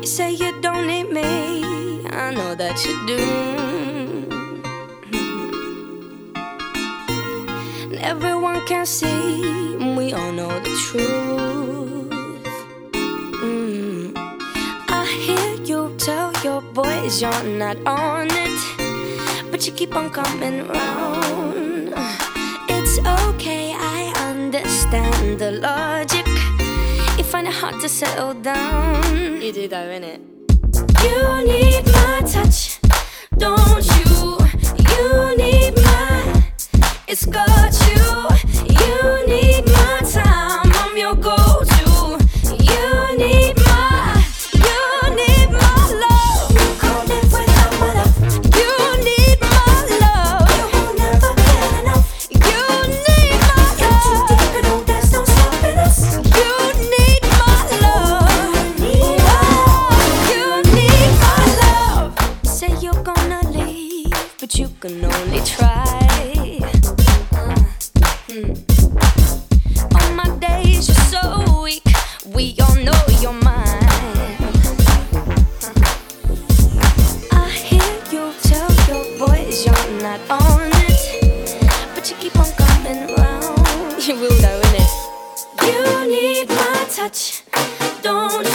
You say you don't need me, I know that you do. And everyone can see, we all know the truth. I hear you tell your boys you're not on it, but you keep on coming round. It's okay, I understand the logic. You find it hard to settle down. You do though, innit? You need my touch, don't you? You need my, it's got you. You need my time, I'm your go-to. You need my, you need my love. You can't live without my love. You need my love. You will never get enough. You need my love. Too deep and oh, there's no stopping us. You need my love. You need my love. Say you're gonna leave, but you can only try. On my days you're so weak, we all know you're mine. I hear you tell your boys you're not on it, but you keep on coming round. You will though, innit? You need my touch, don't